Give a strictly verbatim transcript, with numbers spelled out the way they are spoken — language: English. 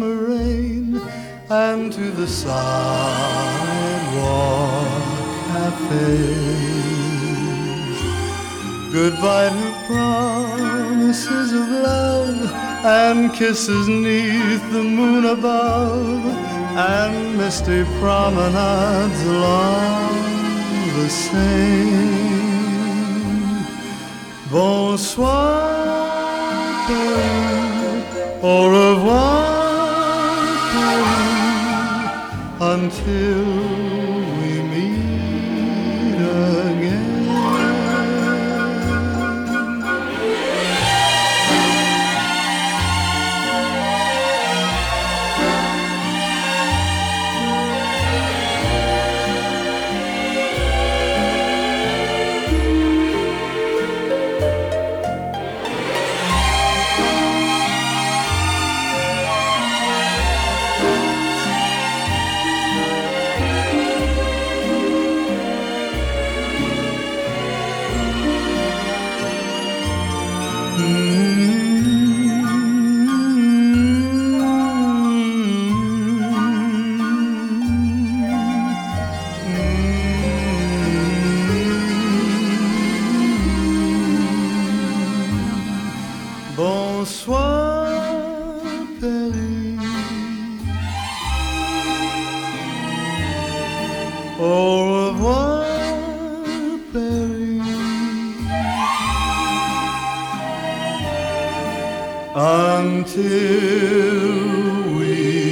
summer rain, and to the sidewalk cafes. Goodbye to promises of love and kisses 'neath the moon above, and misty promenades along the Seine. Bonsoir, Paris, au revoir, Paris, until we meet again. Bonsoir, Paris, au revoir, Paris, until we